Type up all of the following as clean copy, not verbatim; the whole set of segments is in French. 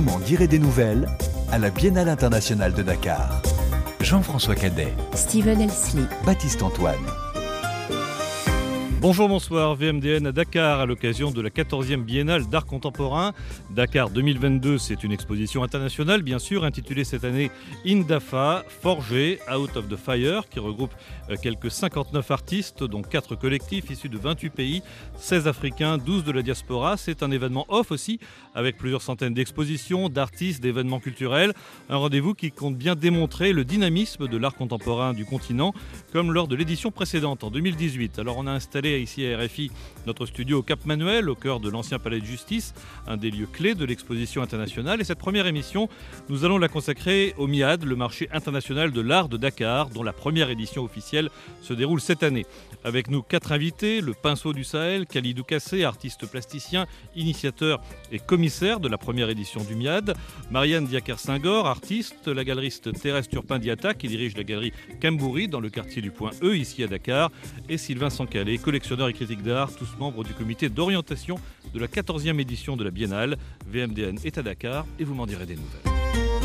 m'en direz des nouvelles à la Biennale internationale de Dakar. Jean-François Cadet, Steven Elsley, Baptiste Antoine. Bonjour, bonsoir, VMDN à Dakar à l'occasion de la 14e Biennale d'art contemporain. Dakar 2022, c'est une exposition internationale, bien sûr, intitulée cette année Indafa, Forgé, Out of the Fire, qui regroupe quelques 59 artistes, dont 4 collectifs issus de 28 pays, 16 africains, 12 de la diaspora. C'est un événement off aussi, avec plusieurs centaines d'expositions, d'artistes, d'événements culturels. Un rendez-vous qui compte bien démontrer le dynamisme de l'art contemporain du continent, comme lors de l'édition précédente, en 2018. Alors on a installé ici à RFI notre studio au Cap Manuel, au cœur de l'ancien palais de justice, un des lieux clés de l'exposition internationale. Et cette première émission, nous allons la consacrer au MIAD, le marché international de l'art de Dakar, dont la première édition officielle se déroule cette année. Avec nous 4 invités, le Pinceau du Sahel, Khalidou Kassé, artiste plasticien, initiateur et commissaire de la première édition du MIAD, Marianne Diaker-Senghor, artiste, la galeriste Thérèse Turpin-Diatta, qui dirige la galerie Cambouri dans le quartier du Point E, ici à Dakar, et Sylvain Sancalé, collectionneur et critique d'art, tous membres du comité d'orientation de la 14e édition de la Biennale. VMDN est à Dakar et vous m'en direz des nouvelles.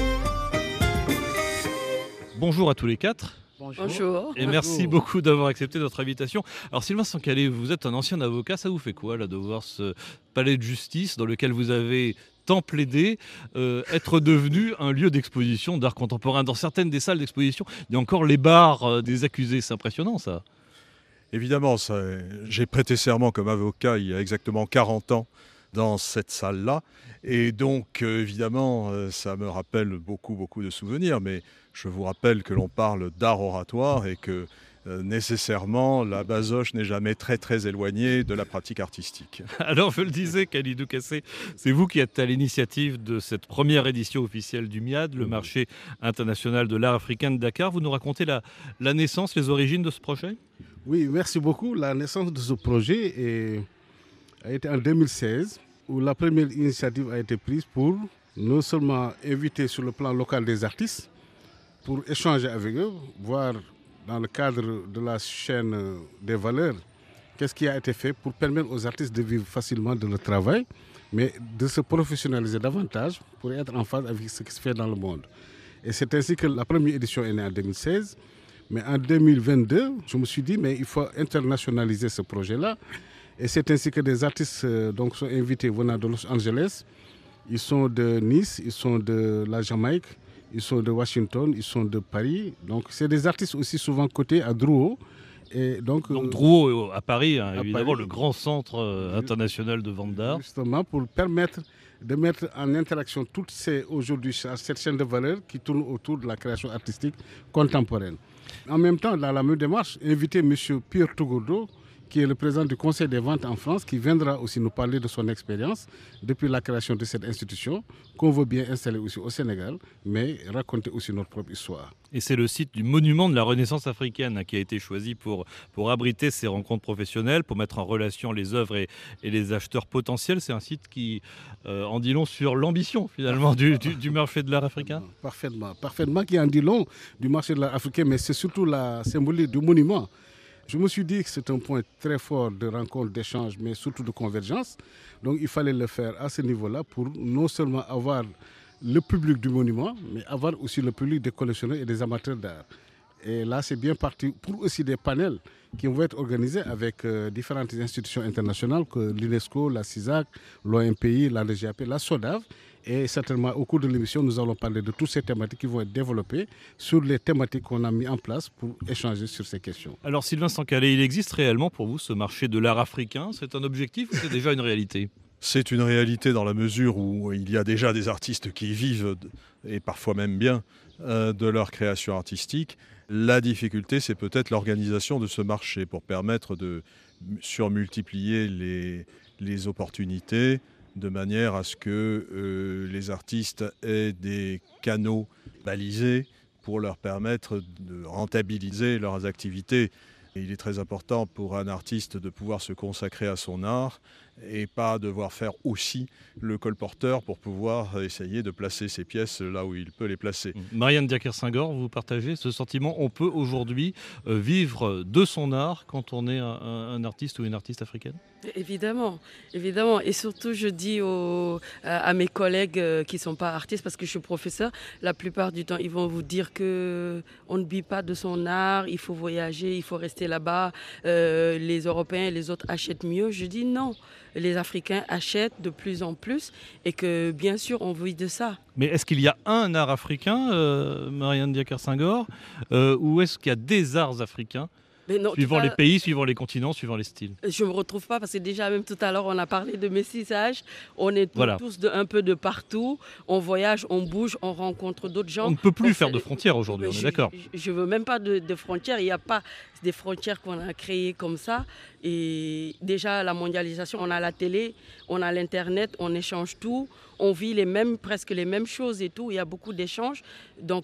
Bonjour à tous les 4. Bonjour. Et merci beaucoup d'avoir accepté notre invitation. Alors Sylvain Sancalé, vous êtes un ancien avocat, ça vous fait quoi là de voir ce palais de justice dans lequel vous avez tant plaidé être devenu un lieu d'exposition d'art contemporain? Dans certaines des salles d'exposition, il y a encore les bars des accusés, c'est impressionnant ça. Évidemment, j'ai prêté serment comme avocat il y a exactement 40 ans dans cette salle-là. Et donc, évidemment, ça me rappelle beaucoup de souvenirs. Mais je vous rappelle que l'on parle d'art oratoire et que nécessairement, la basoche n'est jamais très éloignée de la pratique artistique. Alors, je le disais, Khalidou Kassé, c'est vous qui êtes à l'initiative de cette première édition officielle du MIAD, le marché international de l'art africain de Dakar. Vous nous racontez la naissance, les origines de ce projet ? Oui, merci beaucoup. La naissance de ce projet a été en 2016, où la première initiative a été prise pour non seulement inviter sur le plan local des artistes, pour échanger avec eux, voir dans le cadre de la chaîne des valeurs, qu'est-ce qui a été fait pour permettre aux artistes de vivre facilement de leur travail, mais de se professionnaliser davantage pour être en phase avec ce qui se fait dans le monde. Et c'est ainsi que la première édition est née en 2016. Mais en 2022, je me suis dit, mais il faut internationaliser ce projet-là. Et c'est ainsi que des artistes sont invités venant de Los Angeles. Ils sont de Nice, ils sont de la Jamaïque, ils sont de Washington, ils sont de Paris. Donc c'est des artistes aussi souvent cotés à Drouot. Et donc Drouot à Paris, évidemment, Paris. Le grand centre international de vente d'art. Justement pour permettre de mettre en interaction toutes cette chaîne de valeurs qui tourne autour de la création artistique contemporaine. En même temps, dans la même démarche, inviter M. Pierre Togourdo, qui est le président du Conseil des ventes en France, qui viendra aussi nous parler de son expérience depuis la création de cette institution, qu'on veut bien installer aussi au Sénégal, mais raconter aussi notre propre histoire. Et c'est le site du monument de la Renaissance africaine qui a été choisi pour abriter ces rencontres professionnelles, pour mettre en relation les œuvres et les acheteurs potentiels. C'est un site qui en dit long sur l'ambition finalement du marché de l'art africain. Parfaitement, qui en dit long du marché de l'art africain, mais c'est surtout la symbolique du monument. Je me suis dit que c'est un point très fort de rencontre, d'échange, mais surtout de convergence. Donc il fallait le faire à ce niveau-là pour non seulement avoir le public du monument, mais avoir aussi le public des collectionneurs et des amateurs d'art. Et là, c'est bien parti pour aussi des panels qui vont être organisés avec différentes institutions internationales, que l'UNESCO, la CISAC, l'OMPI, la DGAP, la SODAV. Et certainement, au cours de l'émission, nous allons parler de toutes ces thématiques qui vont être développées sur les thématiques qu'on a mis en place pour échanger sur ces questions. Alors Sylvain Sancalé, il existe réellement pour vous ce marché de l'art africain? C'est un objectif ou c'est déjà une réalité? C'est une réalité dans la mesure où il y a déjà des artistes qui vivent, et parfois même bien, de leur création artistique. La difficulté, c'est peut-être l'organisation de ce marché pour permettre de surmultiplier les opportunités, de manière à ce que les artistes aient des canaux balisés pour leur permettre de rentabiliser leurs activités. Et il est très important pour un artiste de pouvoir se consacrer à son art et pas devoir faire aussi le colporteur pour pouvoir essayer de placer ses pièces là où il peut les placer. Marianne Diaker-Senghor, vous partagez ce sentiment? On peut aujourd'hui vivre de son art quand on est un artiste ou une artiste africaine? Évidemment, évidemment. Et surtout, je dis à mes collègues qui ne sont pas artistes, parce que je suis professeur, la plupart du temps, ils vont vous dire qu'on ne vit pas de son art, il faut voyager, il faut rester là-bas, les Européens et les autres achètent mieux. Je dis non, les Africains achètent de plus en plus et que bien sûr, on vit de ça. Mais est-ce qu'il y a un art africain, Marianne Diaker-Senghor, ou est-ce qu'il y a des arts africains? Non, suivant les pays, suivant les continents, suivant les styles. Je ne me retrouve pas parce que déjà même tout à l'heure on a parlé de métissage. On est tous un peu de partout. On voyage, on bouge, on rencontre d'autres gens. On ne peut plus faire de frontières aujourd'hui, on est d'accord. Je ne veux même pas de frontières. Il n'y a pas des frontières qu'on a créées comme ça. Et déjà la mondialisation, on a la télé, on a l'internet, on échange tout. On vit presque les mêmes choses et tout. Il y a beaucoup d'échanges. Donc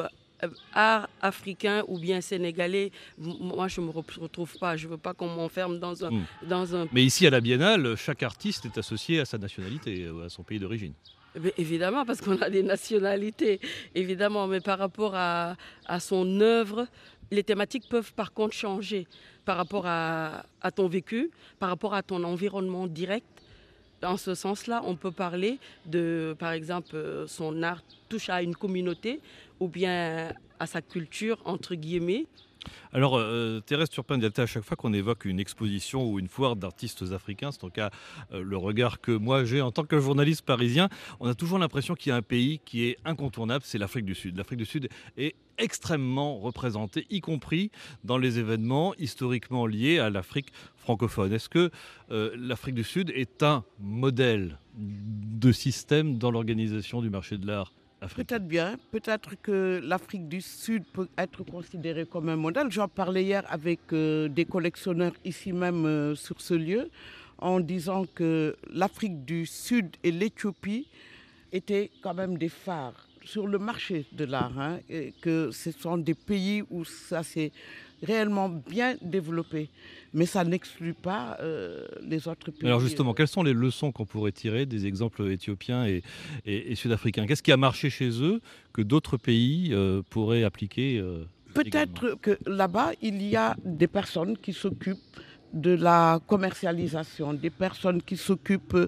art africain ou bien sénégalais, moi je ne me retrouve pas, je ne veux pas qu'on m'enferme dans un... Mais ici à la Biennale, chaque artiste est associé à sa nationalité, à son pays d'origine. Évidemment, parce qu'on a des nationalités, évidemment, mais par rapport à son œuvre, les thématiques peuvent par contre changer par rapport à ton vécu, par rapport à ton environnement direct. Dans ce sens-là, on peut parler de, par exemple, son art touche à une communauté ou bien à sa culture, entre guillemets. Alors, Thérèse Turpin-Delta, à chaque fois qu'on évoque une exposition ou une foire d'artistes africains, c'est en cas le regard que moi j'ai en tant que journaliste parisien, on a toujours l'impression qu'il y a un pays qui est incontournable, c'est l'Afrique du Sud. L'Afrique du Sud est extrêmement représentée, y compris dans les événements historiquement liés à l'Afrique francophone. Est-ce que l'Afrique du Sud est un modèle de système dans l'organisation du marché de l'art africain? Peut-être bien, peut-être que l'Afrique du Sud peut être considérée comme un modèle. J'en parlais hier avec des collectionneurs ici même sur ce lieu, en disant que l'Afrique du Sud et l'Éthiopie étaient quand même des phares sur le marché de l'art, et que ce sont des pays où ça s'est réellement bien développé. Mais ça n'exclut pas les autres pays. Alors justement, quelles sont les leçons qu'on pourrait tirer des exemples éthiopiens et sud-africains? Qu'est-ce qui a marché chez eux que d'autres pays pourraient appliquer Peut-être que là-bas, il y a des personnes qui s'occupent de la commercialisation, des personnes qui s'occupent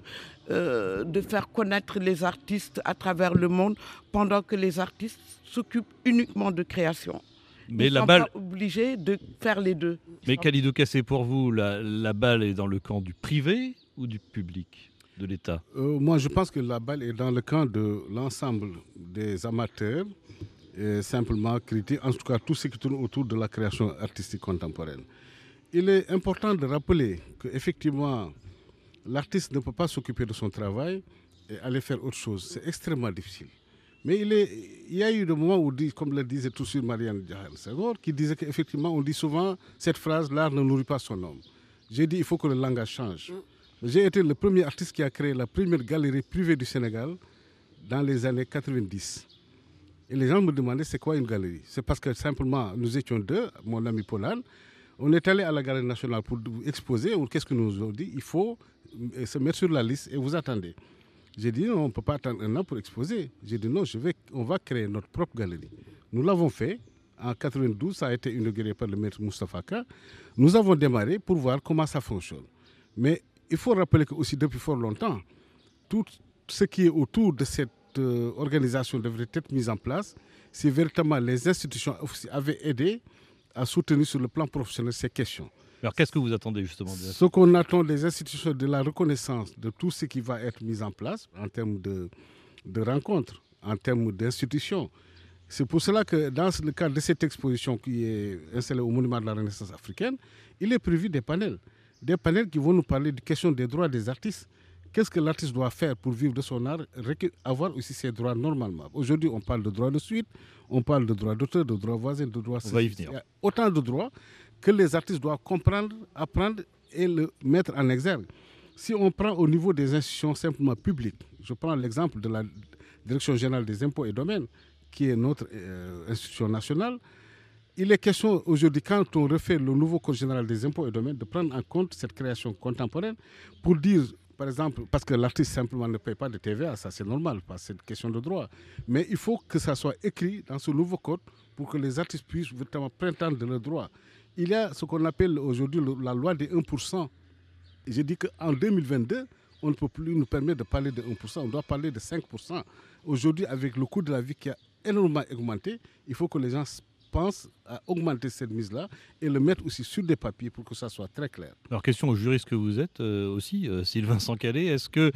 de faire connaître les artistes à travers le monde, pendant que les artistes s'occupent uniquement de création. Mais ils ne sont pas obligés de faire les deux. Mais Khalidou Kassé, pour vous, la balle est dans le camp du privé ou du public, de l'État? Moi, je pense que la balle est dans le camp de l'ensemble des amateurs, et simplement critiques, en tout cas tout ce qui tourne autour de la création artistique contemporaine. Il est important de rappeler qu'effectivement, l'artiste ne peut pas s'occuper de son travail et aller faire autre chose. C'est extrêmement difficile. Mais il y a eu des moments où, comme le disait tout de suite Marianne Diaker-Senghor, qui disait qu'effectivement, on dit souvent cette phrase, l'art ne nourrit pas son homme. J'ai dit, il faut que le langage change. J'ai été le premier artiste qui a créé la première galerie privée du Sénégal dans les années 90. Et les gens me demandaient, c'est quoi une galerie? C'est parce que simplement, nous étions deux, mon ami Paulhan, on est allé à la Galerie nationale pour exposer. Qu'est-ce que nous ont dit? Il faut se mettre sur la liste et vous attendez. J'ai dit non, on ne peut pas attendre un an pour exposer. J'ai dit non, on va créer notre propre galerie. Nous l'avons fait. En 92, ça a été inauguré par le maître Moustapha Ka. Nous avons démarré pour voir comment ça fonctionne. Mais il faut rappeler que aussi depuis fort longtemps, tout ce qui est autour de cette organisation devrait être mis en place si véritablement les institutions avaient aidé à soutenir sur le plan professionnel ces questions. Alors qu'est-ce que vous attendez justement de ça? Ce qu'on attend des institutions, de la reconnaissance de tout ce qui va être mis en place en termes de rencontres, en termes d'institutions. C'est pour cela que dans le cadre de cette exposition qui est installée au Monument de la Renaissance africaine, il est prévu des panels qui vont nous parler de questions des droits des artistes. Qu'est-ce que l'artiste doit faire pour vivre de son art, avoir aussi ses droits normalement? Aujourd'hui, on parle de droits de suite, on parle de droits d'auteur, de droits voisins, de droits... On va y venir. Il y a autant de droits que les artistes doivent comprendre, apprendre et le mettre en exergue. Si on prend au niveau des institutions simplement publiques, je prends l'exemple de la Direction générale des impôts et domaines, qui est notre institution nationale, il est question aujourd'hui, quand on refait le nouveau Code général des impôts et domaines, de prendre en compte cette création contemporaine pour dire par exemple, parce que l'artiste simplement ne paye pas de TVA, ça c'est normal, parce que c'est une question de droit. Mais il faut que ça soit écrit dans ce nouveau code pour que les artistes puissent vraiment prétendre de leurs droits. Il y a ce qu'on appelle aujourd'hui la loi des 1%. J'ai dit qu'en 2022, on ne peut plus nous permettre de parler de 1%, on doit parler de 5%. Aujourd'hui, avec le coût de la vie qui a énormément augmenté, il faut que les gens pensent à augmenter cette mise-là et le mettre aussi sur des papiers pour que ça soit très clair. Alors, question au juriste que vous êtes aussi, Sylvain Sancalé, est-ce que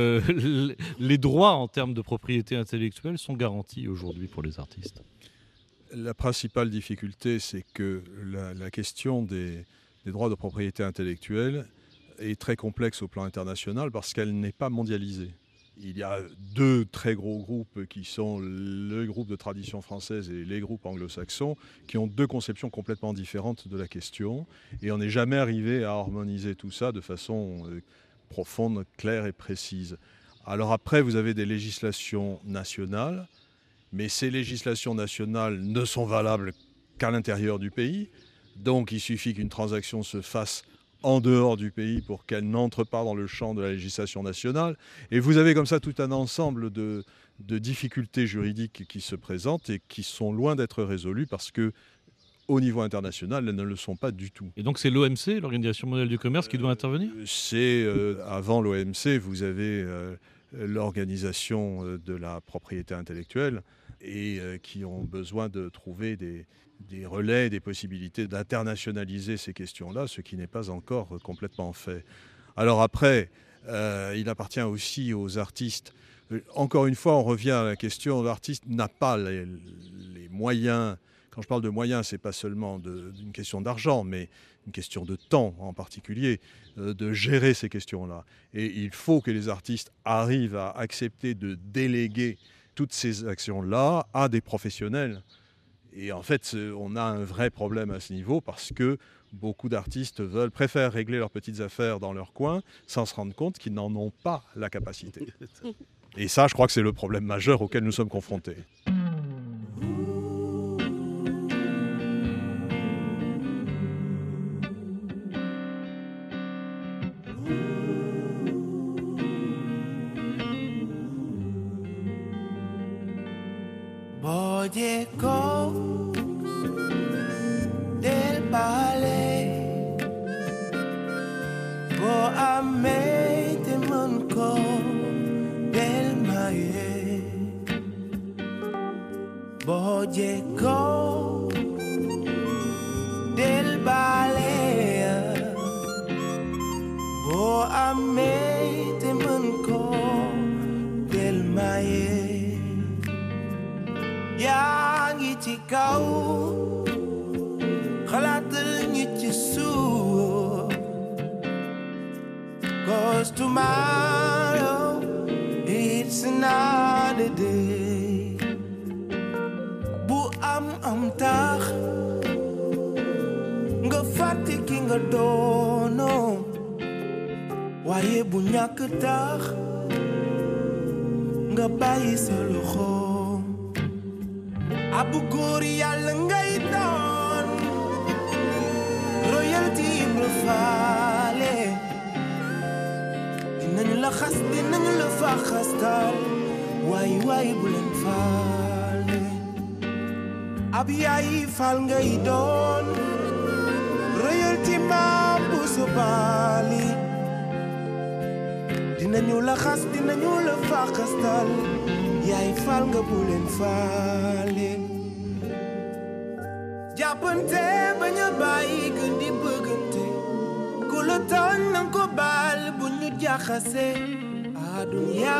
les droits en termes de propriété intellectuelle sont garantis aujourd'hui pour les artistes ? La principale difficulté, c'est que la question des droits de propriété intellectuelle est très complexe au plan international parce qu'elle n'est pas mondialisée. Il y a deux très gros groupes qui sont le groupe de tradition française et les groupes anglo-saxons qui ont deux conceptions complètement différentes de la question et on n'est jamais arrivé à harmoniser tout ça de façon profonde, claire et précise. Alors après, vous avez des législations nationales, mais ces législations nationales ne sont valables qu'à l'intérieur du pays. Donc il suffit qu'une transaction se fasse en dehors du pays pour qu'elle n'entre pas dans le champ de la législation nationale. Et vous avez comme ça tout un ensemble de difficultés juridiques qui se présentent et qui sont loin d'être résolues parce que au niveau international, elles ne le sont pas du tout. Et donc c'est l'OMC, l'Organisation mondiale du commerce, qui doit intervenir ? Avant l'OMC, vous avez l'Organisation de la propriété intellectuelle et qui ont besoin de trouver des relais, des possibilités d'internationaliser ces questions-là, ce qui n'est pas encore complètement fait. Alors après, il appartient aussi aux artistes. Encore une fois, on revient à la question, l'artiste n'a pas les moyens. Quand je parle de moyens, ce n'est pas seulement une question d'argent, mais une question de temps en particulier, de gérer ces questions-là. Et il faut que les artistes arrivent à accepter de déléguer toutes ces actions-là à des professionnels. Et en fait, on a un vrai problème à ce niveau parce que beaucoup d'artistes préfèrent régler leurs petites affaires dans leur coin sans se rendre compte qu'ils n'en ont pas la capacité. Et ça, je crois que c'est le problème majeur auquel nous sommes confrontés. Llegó del ballet, bo amé te manco del maye, bo llegó del ballet, bo amé te manco del maye. yaa ngi ci kaw xalaatal ñi ci suuf, 'cause tomorrow it's another day. Bu am tax nga fàtte ki nga doono, waaye bu ñàkk tax nga bàyyi sa loxo. Abu góor yàlla ngay doon, royalty bu faale, dinañu la xas dinañu la fa xastal, waay bu leen faale. Ab yaay faal ngay doon, royalty maam bu sobaali, dinañu la xas dinañu la fa xastal, yaay faal nga bu leen faale. jàppante bañ a bàyyi gën di bëggante, ku la tooñ nanga ko baal bu ñu jaxase. Adunya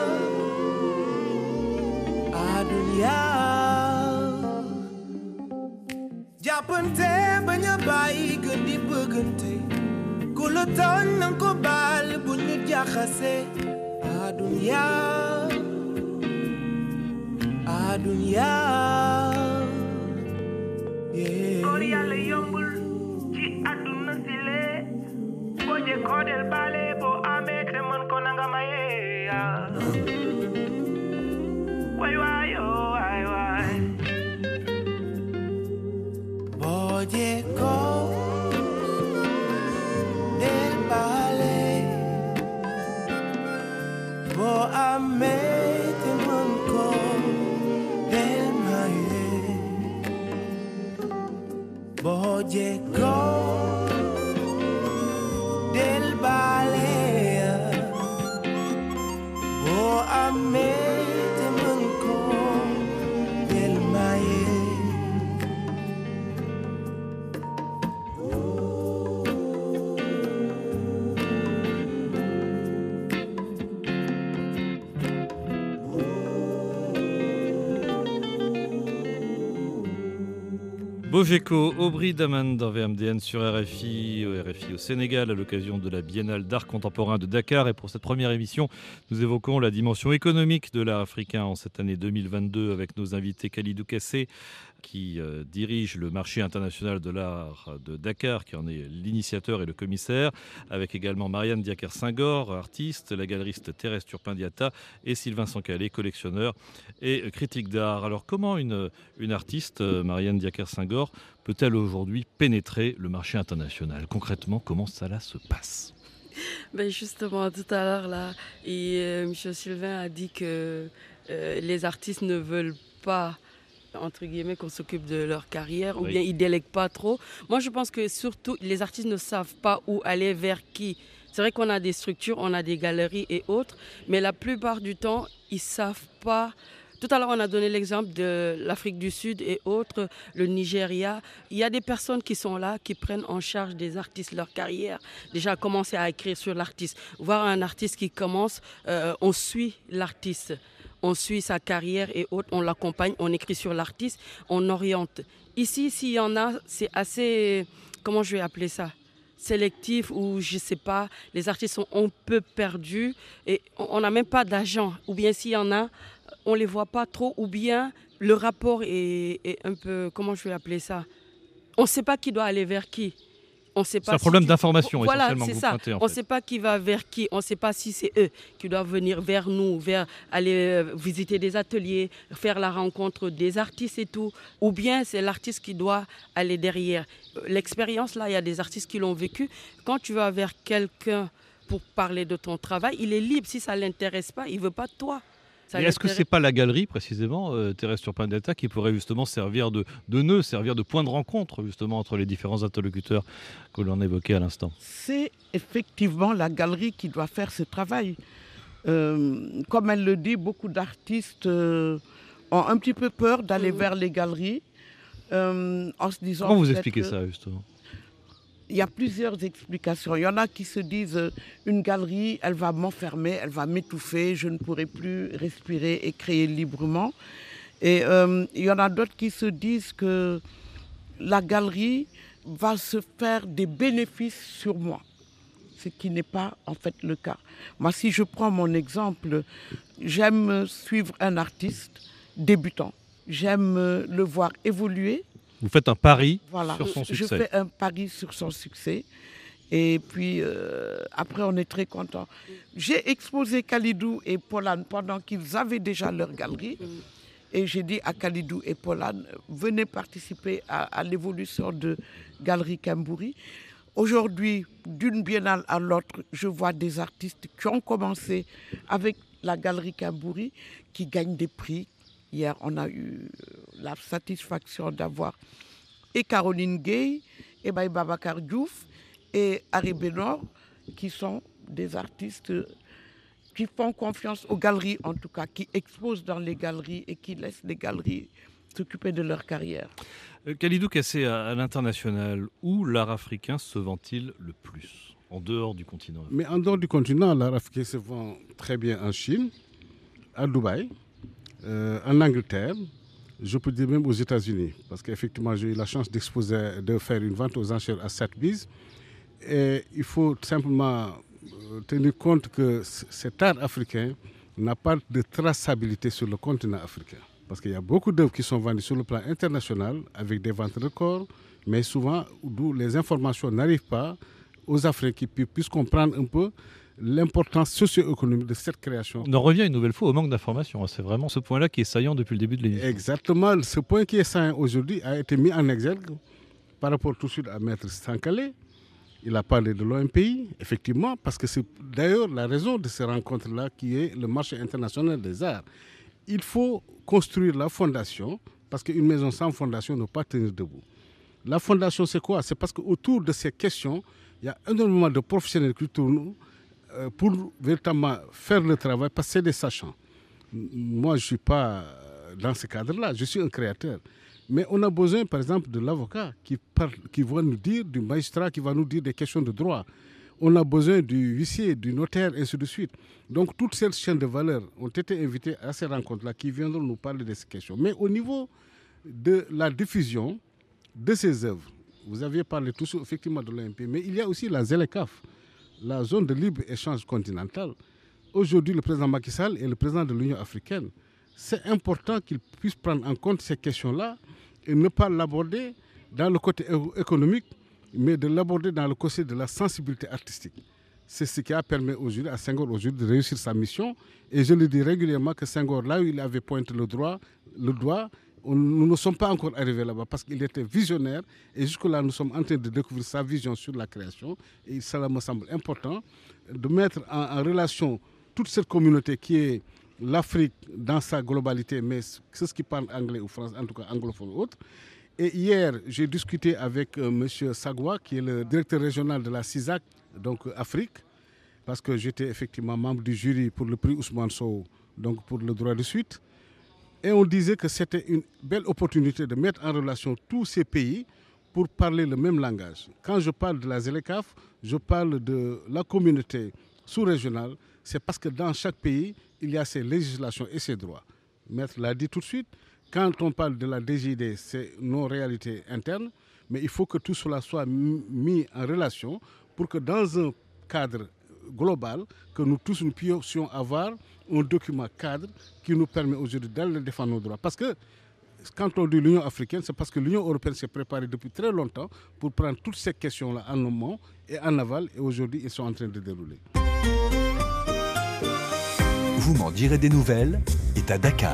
jàppante bañ a bàyyi gën di bëggante, ku la tooñ nanga ko baal bu ñu jaxase. Adunya góor yàlla yombul ci àdduna si le, boo jekkoo del bale, boo amee te mën ko nanga maye. waay boo jekkoo del bale, amete manco del maye boje go del balea bo amete manco del maye. Bojeko, Aubry Daman dans VMDN sur RFI au Sénégal à l'occasion de la Biennale d'art contemporain de Dakar. Et pour cette première émission, nous évoquons la dimension économique de l'art africain en cette année 2022 avec nos invités Khalidou Kassé qui dirige le marché international de l'art de Dakar, qui en est l'initiateur et le commissaire, avec également Marianne Diaker-Senghor, artiste, la galeriste Thérèse Turpin-Diatta et Sylvain Sancalé, collectionneur et critique d'art. Alors comment une artiste, Marianne Diaker-Senghor, peut-elle aujourd'hui pénétrer le marché international? Concrètement, comment cela se passe? Ben justement, tout à l'heure, là, M. Sylvain a dit que les artistes ne veulent pas, entre guillemets, qu'on s'occupe de leur carrière, ou bien ils ne délèguent pas trop. Moi, je pense que surtout, les artistes ne savent pas où aller, vers qui. C'est vrai qu'on a des structures, on a des galeries et autres, mais la plupart du temps, ils ne savent pas. Tout à l'heure, on a donné l'exemple de l'Afrique du Sud et autres, le Nigeria. Il y a des personnes qui sont là, qui prennent en charge des artistes, leur carrière. Déjà, commencer à écrire sur l'artiste. Voir un artiste qui commence, on suit l'artiste. On suit sa carrière et autres, on l'accompagne, on écrit sur l'artiste, on oriente. Ici, s'il y en a, c'est assez, comment je vais appeler ça, sélectif, ou je ne sais pas, les artistes sont un peu perdus et on n'a même pas d'agent. Ou bien s'il y en a, on ne les voit pas trop, ou bien le rapport est un peu, comment je vais appeler ça, on ne sait pas qui doit aller vers qui. C'est un problème d'information, voilà, essentiellement, c'est que vous ça. pointez. On ne sait pas qui va vers qui. On ne sait pas si c'est eux qui doivent venir vers nous, vers aller visiter des ateliers, faire la rencontre des artistes et tout. Ou bien c'est l'artiste qui doit aller derrière. L'expérience, là, il y a des artistes qui l'ont vécu. Quand tu vas vers quelqu'un pour parler de ton travail, il est libre. Si ça ne l'intéresse pas, il ne veut pas de toi. Et est-ce que ce n'est pas la galerie, précisément, Thérèse Turpin-Diatta, qui pourrait justement servir de nœud, servir de point de rencontre, justement, entre les différents interlocuteurs que l'on évoquait à l'instant? C'est effectivement la galerie qui doit faire ce travail. Comme elle le dit, beaucoup d'artistes ont un petit peu peur d'aller vers les galeries, en se disant... Comment vous expliquez ça, justement? Il y a plusieurs explications. Il y en a qui se disent une galerie, elle va m'enfermer, elle va m'étouffer, je ne pourrai plus respirer et créer librement. Et il y en a d'autres qui se disent que la galerie va se faire des bénéfices sur moi, ce qui n'est pas en fait le cas. Moi, si je prends mon exemple, j'aime suivre un artiste débutant. J'aime le voir évoluer. Vous faites un pari sur son succès. Je fais un pari sur son succès. Et puis, après, on est très content. J'ai exposé Khalidou et Polane pendant qu'ils avaient déjà leur galerie. Et j'ai dit à Khalidou et Polane, venez participer à l'évolution de Galerie Kembouri. Aujourd'hui, d'une biennale à l'autre, je vois des artistes qui ont commencé avec la Galerie Kembouri, qui gagnent des prix. Hier, on a eu la satisfaction d'avoir et Caroline Gay, et Babacar Diouf, et Harry Benor, qui sont des artistes qui font confiance aux galeries, en tout cas, qui exposent dans les galeries et qui laissent les galeries s'occuper de leur carrière. Khalidou Kassé, à l'international, où l'art africain se vend-il le plus, en dehors du continent? Mais en dehors du continent, l'art africain se vend très bien en Chine, à Dubaï, en Angleterre, je peux dire même aux États-Unis, parce qu'effectivement j'ai eu la chance d'exposer, de faire une vente aux enchères à Sotheby's. Et il faut simplement tenir compte que cet art africain n'a pas de traçabilité sur le continent africain. Parce qu'il y a beaucoup d'œuvres qui sont vendues sur le plan international avec des ventes records, mais souvent d'où les informations n'arrivent pas aux Africains qui puissent comprendre un peu l'importance socio-économique de cette création. On en revient une nouvelle fois au manque d'informations. C'est vraiment ce point-là qui est saillant depuis le début de l'émission. Exactement. Ce point qui est saillant aujourd'hui a été mis en exergue par rapport tout de suite à Maître Sankale, Il a parlé de l'OMPI, effectivement, parce que c'est d'ailleurs la raison de ces rencontres-là qui est le marché international des arts. Il faut construire la fondation, parce qu'une maison sans fondation ne peut pas tenir debout. La fondation, c'est quoi? C'est parce qu'autour de ces questions, il y a énormément de professionnels qui tournent pour véritablement faire le travail, parce que c'est des sachants. Moi, je ne suis pas dans ce cadre-là, je suis un créateur. Mais on a besoin, par exemple, de l'avocat qui va nous dire, du magistrat qui va nous dire des questions de droit. On a besoin du huissier, du notaire, et ainsi de suite. Donc, toutes ces chaînes de valeur ont été invitées à ces rencontres-là qui viendront nous parler de ces questions. Mais au niveau de la diffusion de ces œuvres, vous aviez parlé tous effectivement de l'OMP, mais il y a aussi la ZLECAf, la zone de libre-échange continentale. Aujourd'hui, le président Macky Sall est le président de l'Union africaine. C'est important qu'il puisse prendre en compte ces questions-là et ne pas l'aborder dans le côté économique, mais de l'aborder dans le côté de la sensibilité artistique. C'est ce qui a permis aujourd'hui à Senghor de réussir sa mission. Et je le dis régulièrement que Senghor, là où il avait pointé le doigt, nous ne sommes pas encore arrivés là-bas parce qu'il était visionnaire. Et jusque-là, nous sommes en train de découvrir sa vision sur la création. Et cela me semble important de mettre en relation toute cette communauté qui est l'Afrique dans sa globalité, mais c'est ce qui parle anglais ou français, en tout cas anglophone ou autre. Et hier, j'ai discuté avec M. Sagwa, qui est le directeur régional de la CISAC, donc Afrique, parce que j'étais effectivement membre du jury pour le prix Ousmane Sow, donc pour le droit de suite. Et on disait que c'était une belle opportunité de mettre en relation tous ces pays pour parler le même langage. Quand je parle de la ZLECAf, je parle de la communauté sous-régionale. C'est parce que dans chaque pays, il y a ses législations et ses droits. Maître l'a dit tout de suite, quand on parle de la DGID, c'est nos réalités internes, mais il faut que tout cela soit mis en relation pour que dans un cadre global, que nous tous nous puissions avoir un document cadre qui nous permet aujourd'hui d'aller défendre nos droits. Parce que quand on dit l'Union africaine, c'est parce que l'Union européenne s'est préparée depuis très longtemps pour prendre toutes ces questions-là en amont et en aval, et aujourd'hui, ils sont en train de dérouler. Vous m'en direz des nouvelles est à Dakar.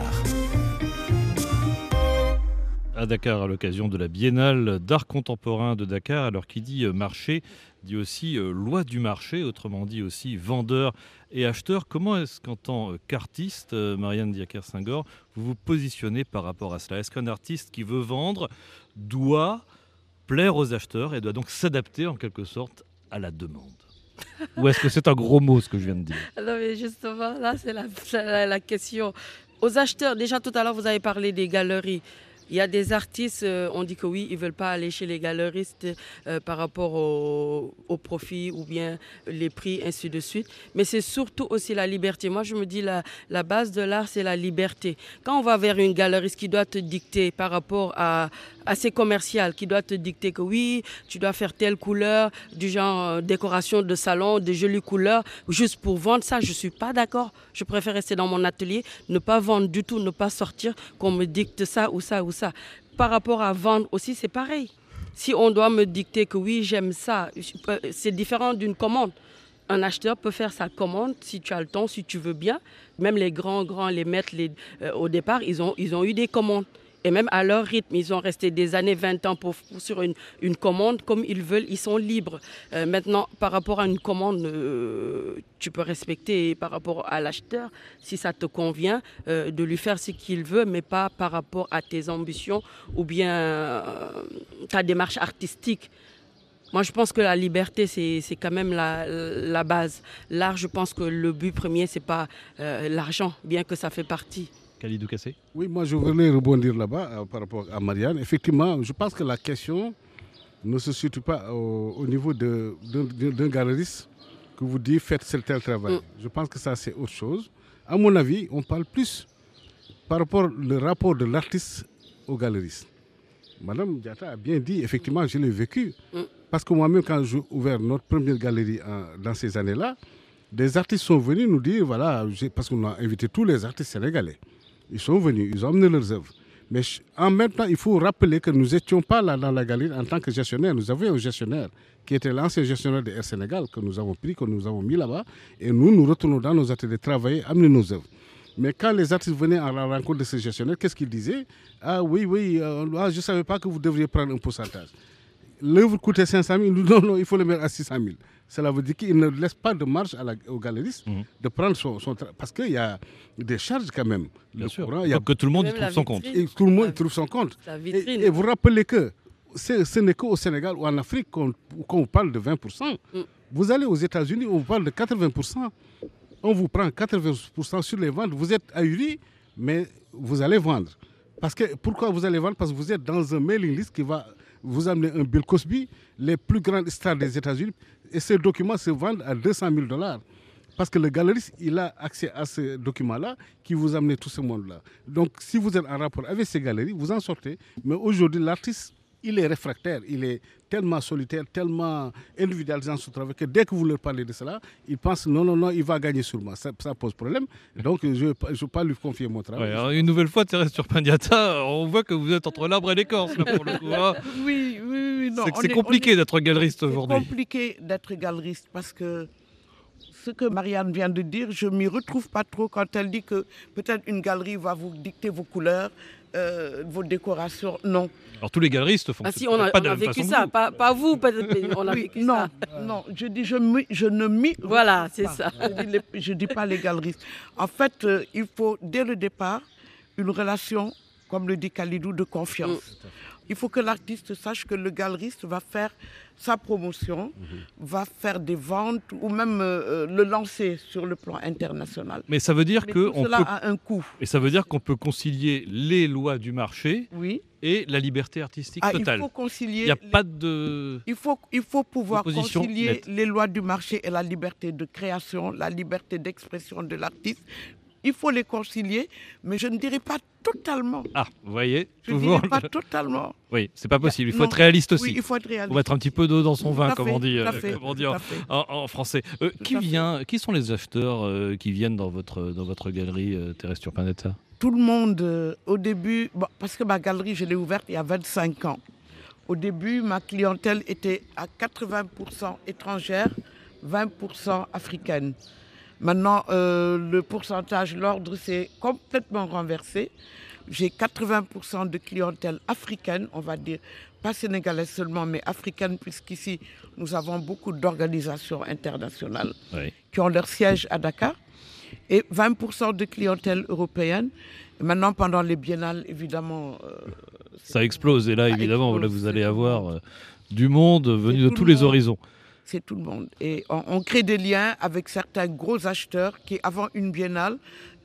À Dakar, à l'occasion de la Biennale d'art contemporain de Dakar. Alors qui dit marché, dit aussi loi du marché, autrement dit aussi vendeur et acheteur. Comment est-ce qu'en tant qu'artiste, Marianne Diaker-Senghor, vous vous positionnez par rapport à cela? Est-ce qu'un artiste qui veut vendre doit plaire aux acheteurs et doit donc s'adapter en quelque sorte à la demande? Ou est-ce que c'est un gros mot ce que je viens de dire? Non mais justement, là c'est la question. Aux acheteurs, déjà tout à l'heure vous avez parlé des galeries. Il y a des artistes, on dit que oui, ils ne veulent pas aller chez les galeristes par rapport au profit ou bien les prix, ainsi de suite. Mais c'est surtout aussi la liberté. Moi, je me dis la base de l'art, c'est la liberté. Quand on va vers une galeriste qui doit te dicter par rapport à assez commercial, qui doit te dicter que oui, tu dois faire telle couleur, du genre décoration de salon, de jolies couleurs, juste pour vendre ça, je ne suis pas d'accord. Je préfère rester dans mon atelier, ne pas vendre du tout, ne pas sortir, qu'on me dicte ça ou ça ou ça. Par rapport à vendre aussi, c'est pareil. Si on doit me dicter que oui, j'aime ça, c'est différent d'une commande. Un acheteur peut faire sa commande si tu as le temps, si tu veux bien. Même les grands, les maîtres, au départ, ils ont eu des commandes. Et même à leur rythme, ils ont resté des années, 20 ans sur une commande comme ils veulent, ils sont libres. Maintenant, par rapport à une commande, tu peux respecter par rapport à l'acheteur, si ça te convient, de lui faire ce qu'il veut, mais pas par rapport à tes ambitions ou bien ta démarche artistique. Moi, je pense que la liberté, c'est quand même la base. L'art, je pense que le but premier, ce n'est pas l'argent, bien que ça fait partie. Khalidou Kassé? Oui, moi je voulais rebondir là-bas par rapport à Marianne. Effectivement, je pense que la question ne se situe pas au niveau d'un galeriste que vous dites faites tel travail. Je pense que ça c'est autre chose. À mon avis, on parle plus par rapport au rapport de l'artiste au galeriste. Madame Diatta a bien dit, effectivement, je l'ai vécu. Parce que moi-même, quand j'ai ouvert notre première galerie dans ces années-là, des artistes sont venus nous dire, voilà, parce qu'on a invité tous les artistes sénégalais. Ils sont venus, ils ont amené leurs œuvres. Mais en même temps, il faut rappeler que nous n'étions pas là dans la galerie en tant que gestionnaire. Nous avions un gestionnaire qui était l'ancien gestionnaire de Air Sénégal, que nous avons pris, que nous avons mis là-bas. Et nous retournons dans nos ateliers travailler, amener nos œuvres. Mais quand les artistes venaient à la rencontre de ces gestionnaires, qu'est-ce qu'ils disaient? Ah oui, je ne savais pas que vous devriez prendre un pourcentage. l'œuvre coûtait 500 000, nous disons non, il faut le mettre à 600 000. Cela veut dire qu'il ne laisse pas de marge au galeriste de prendre son travail. Parce qu'il y a des charges quand même. Bien sûr. Courant, Il faut que tout le monde y trouve son compte. Et tout le monde y trouve son compte. Et vous rappelez que ce n'est qu'au Sénégal ou en Afrique qu'on vous parle de 20%. Vous allez aux États-Unis, on vous parle de 80%. On vous prend 80% sur les ventes. Vous êtes ahuri, mais vous allez vendre. Pourquoi vous allez vendre? Parce que vous êtes dans un mailing list qui va vous amener un Bill Cosby, les plus grandes stars des États-Unis. Et ces documents se vendent à $200 000. Parce que le galeriste, il a accès à ce document-là qui vous amène tout ce monde-là. Donc, si vous êtes en rapport avec ces galeries, vous en sortez. Mais aujourd'hui, l'artiste, il est réfractaire. Il est tellement solitaire, tellement individualisé dans son travail que dès que vous leur parlez de cela, il pense non, il va gagner sur moi. Ça pose problème. Donc, je ne vais pas lui confier mon travail. Ouais, alors une nouvelle fois, Thérèse Turpin-Diatta, on voit que vous êtes entre l'arbre et l'écorce, là, pour le coup. Hein. Oui. Non, c'est compliqué d'être galeriste aujourd'hui. C'est compliqué d'être galeriste parce que ce que Marianne vient de dire, je ne m'y retrouve pas trop quand elle dit que peut-être une galerie va vous dicter vos couleurs, vos décorations. Non. Alors tous les galeristes font si, on a vécu ça, pas vous, peut-être, on a vécu ça. Non, je dis je ne m'y... Voilà, c'est ça. Je ne dis pas les galeristes. En fait, il faut dès le départ une relation, comme le dit Khalidou, de confiance. Il faut que l'artiste sache que le galeriste va faire sa promotion, va faire des ventes ou même le lancer sur le plan international. Mais ça veut dire que cela a un coût. Et ça veut dire qu'on peut concilier les lois du marché oui. et la liberté artistique totale. Il faut concilier. Il n'y a pas de. Il faut pouvoir concilier les lois du marché et la liberté de création, la liberté d'expression de l'artiste. Il faut les concilier, mais je ne dirais pas totalement. Ah, vous voyez, je ne dirais pas totalement. Oui, c'est pas possible. Il faut être réaliste aussi. Oui, il faut être réaliste. On va mettre un petit peu d'eau dans son vin, comme on dit en français. Qui sont les acheteurs qui viennent dans votre galerie, Thérèse Turpin-Diatta? Tout le monde, au début, parce que ma galerie, je l'ai ouverte il y a 25 ans. Au début, ma clientèle était à 80% étrangère, 20% africaine. Maintenant, le pourcentage, l'ordre s'est complètement renversé. J'ai 80% de clientèle africaine, on va dire, pas sénégalaise seulement, mais africaine, puisqu'ici, nous avons beaucoup d'organisations internationales qui ont leur siège à Dakar. Et 20% de clientèle européenne. Et maintenant, pendant les biennales, évidemment... ça explose. Et là, évidemment, là, vous allez avoir du monde venu de tous les horizons. C'est tout le monde. Et on crée des liens avec certains gros acheteurs qui, avant une biennale,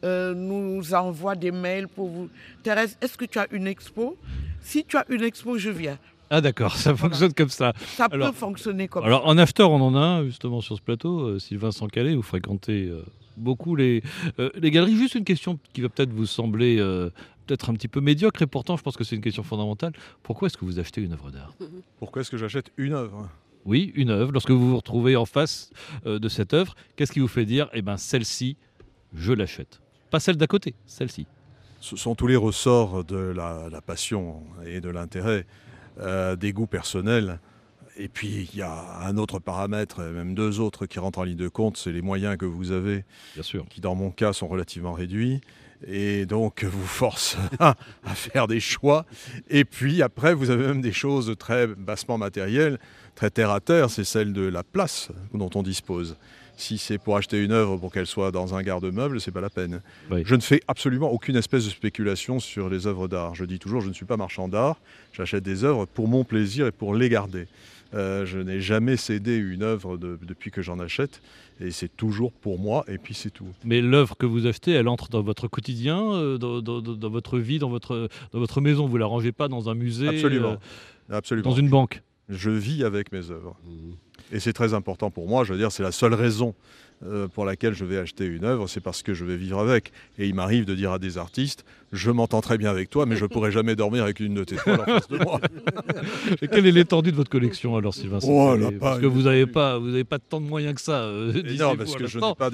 nous envoient des mails pour vous. Thérèse, est-ce que tu as une expo? Si tu as une expo, je viens. Ah d'accord, ça fonctionne comme ça. Ça peut fonctionner comme ça. Alors en acheteur, on en a un justement sur ce plateau. Sylvain Sancalé, vous fréquentez beaucoup les galeries. Juste une question qui va peut-être vous sembler peut-être un petit peu médiocre et pourtant je pense que c'est une question fondamentale. Pourquoi est-ce que vous achetez une œuvre d'art? Pourquoi est-ce que j'achète une œuvre? Oui, une œuvre. Lorsque vous vous retrouvez en face de cette œuvre, qu'est-ce qui vous fait dire celle-ci, je l'achète? Pas celle d'à côté, celle-ci. Ce sont tous les ressorts de la passion et de l'intérêt, des goûts personnels. Et puis, il y a un autre paramètre, même deux autres qui rentrent en ligne de compte, c'est les moyens que vous avez, bien sûr, qui dans mon cas sont relativement réduits. Et donc, vous force à faire des choix. Et puis, après, vous avez même des choses très bassement matérielles, très terre-à-terre, c'est celle de la place dont on dispose. Si c'est pour acheter une œuvre pour qu'elle soit dans un garde-meuble, c'est pas la peine. Oui. Je ne fais absolument aucune espèce de spéculation sur les œuvres d'art. Je dis toujours, je ne suis pas marchand d'art, j'achète des œuvres pour mon plaisir et pour les garder. Je n'ai jamais cédé une œuvre depuis que j'en achète et c'est toujours pour moi et puis c'est tout. Mais l'œuvre que vous achetez, elle entre dans votre quotidien, dans votre vie, dans votre maison. Vous ne la rangez pas dans un musée, absolument. Absolument. Dans une banque. Je vis avec mes œuvres. Et c'est très important pour moi, je veux dire, c'est la seule raison pour laquelle je vais acheter une œuvre, c'est parce que je vais vivre avec. Et il m'arrive de dire à des artistes, je m'entends très bien avec toi, mais je ne pourrai jamais dormir avec une de tes toiles en face de moi. Et quelle est l'étendue de votre collection alors, Sylvain? Parce que vous n'avez pas tant de moyens que ça. Non, parce que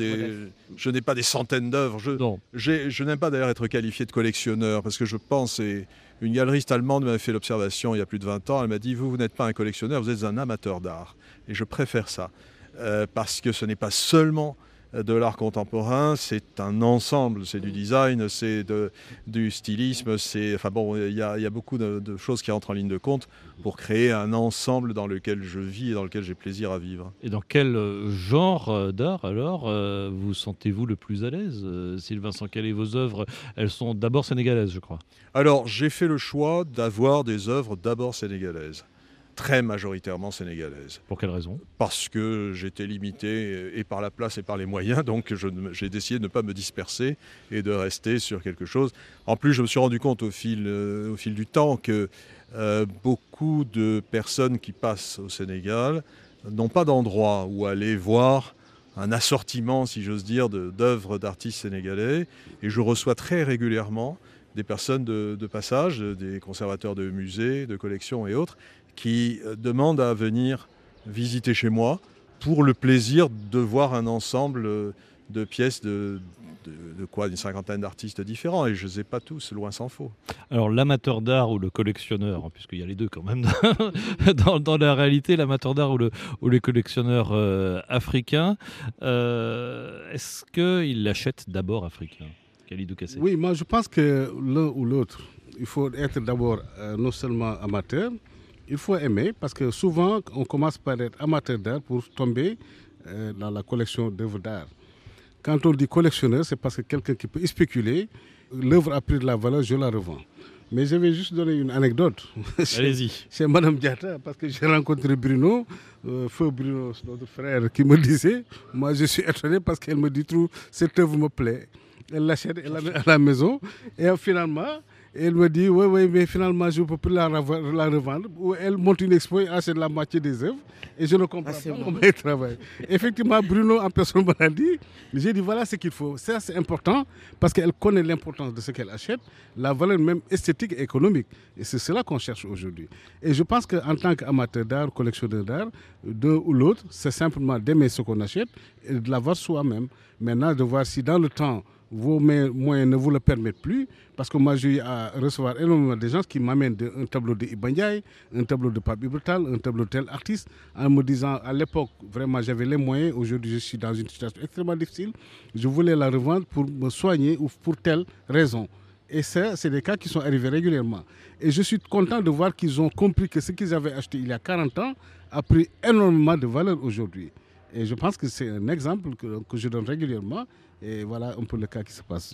je n'ai pas des centaines d'œuvres. Je n'aime pas d'ailleurs être qualifié de collectionneur, parce que je pense... Une galeriste allemande m'avait fait l'observation il y a plus de 20 ans, elle m'a dit « Vous n'êtes pas un collectionneur, vous êtes un amateur d'art ». Et je préfère ça, parce que ce n'est pas seulement de l'art contemporain, c'est un ensemble, c'est du design, c'est du stylisme, il y a beaucoup de choses qui entrent en ligne de compte pour créer un ensemble dans lequel je vis et dans lequel j'ai plaisir à vivre. Et dans quel genre d'art alors vous sentez-vous le plus à l'aise, Sylvain Sankhalé? Vos œuvres, elles sont d'abord sénégalaises, je crois. Alors, j'ai fait le choix d'avoir des œuvres d'abord sénégalaises, très majoritairement sénégalaises. Pour quelle raison? Parce que j'étais limité et par la place et par les moyens, donc j'ai décidé de ne pas me disperser et de rester sur quelque chose. En plus, je me suis rendu compte au fil du temps que beaucoup de personnes qui passent au Sénégal n'ont pas d'endroit où aller voir un assortiment, si j'ose dire, d'œuvres d'artistes sénégalais. Et je reçois très régulièrement des personnes de passage, des conservateurs de musées, de collections et autres, qui demandent à venir visiter chez moi pour le plaisir de voir un ensemble de pièces d'une cinquantaine d'artistes différents. Et je ne les ai pas tous, loin s'en faut. Alors l'amateur d'art ou le collectionneur, puisqu'il y a les deux quand même, dans la réalité, l'amateur d'art ou les collectionneurs africains, est-ce qu'ils l'achètent d'abord africain? Khalidou Kassé. Oui, moi je pense que l'un ou l'autre, il faut être d'abord non seulement amateur, il faut aimer, parce que souvent on commence par être amateur d'art pour tomber dans la collection d'œuvres d'art. Quand on dit collectionneur, c'est parce que quelqu'un qui peut spéculer, l'œuvre a pris de la valeur, je la revends. Mais je vais juste donner une anecdote. Allez-y. C'est Madame Diatta, parce que j'ai rencontré Bruno, feu Bruno, notre frère, qui me disait, moi je suis étonné parce qu'elle me dit, cette œuvre me plaît. Elle l'achète, elle la met à la maison, et finalement, elle me dit, oui, mais finalement, je ne peux plus la revendre. Ou elle monte une expo et achète la moitié des œuvres, et je ne comprends pas comment elle travaille. Effectivement, Bruno, en personne, m'a dit, j'ai dit, voilà ce qu'il faut. Ça, c'est important, parce qu'elle connaît l'importance de ce qu'elle achète, la valeur même esthétique et économique. Et c'est cela qu'on cherche aujourd'hui. Et je pense qu'en tant qu'amateur d'art, collectionneur d'art, d'un ou l'autre, c'est simplement d'aimer ce qu'on achète et de l'avoir soi-même. Maintenant, de voir si dans le temps, vos moyens ne vous le permettent plus, parce que moi j'ai eu à recevoir énormément de gens qui m'amènent un tableau de Iba Ndiaye, un tableau de Pape Ibra Tall, un tableau de tel artiste, en me disant à l'époque vraiment j'avais les moyens, aujourd'hui je suis dans une situation extrêmement difficile, je voulais la revendre pour me soigner ou pour telle raison. Et ça, c'est des cas qui sont arrivés régulièrement. Et je suis content de voir qu'ils ont compris que ce qu'ils avaient acheté il y a 40 ans a pris énormément de valeur aujourd'hui. Et je pense que c'est un exemple que je donne régulièrement. Et voilà un peu le cas qui se passe.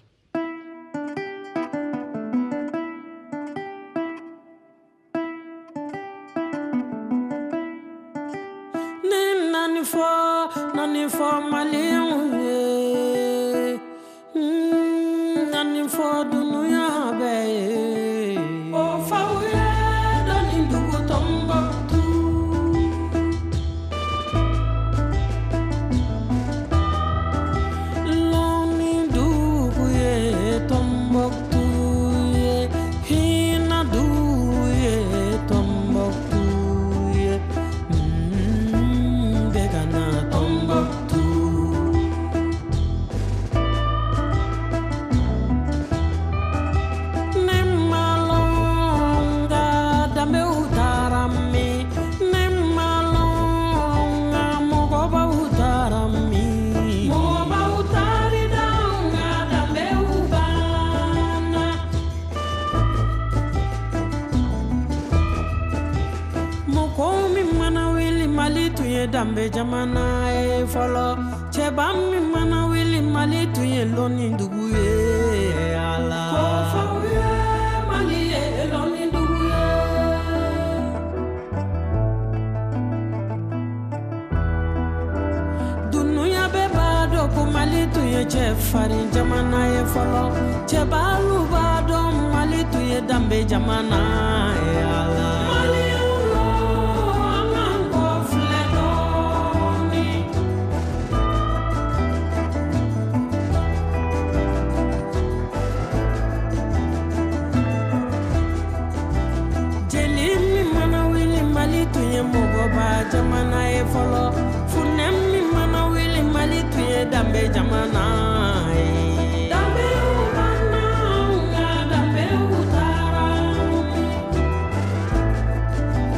Dambe jamana e folo cheba mi mana wili mali tuye loni nduguye ala ko fawe mali e loni nduguye dunuya beba do ko mali tuye che fari jamana e folo cheba lu ba do mali tuye dambe jamana e ala jamana e folo funem mi mana wili mali tuye dambe jamana e dambe ubana nga dambe utara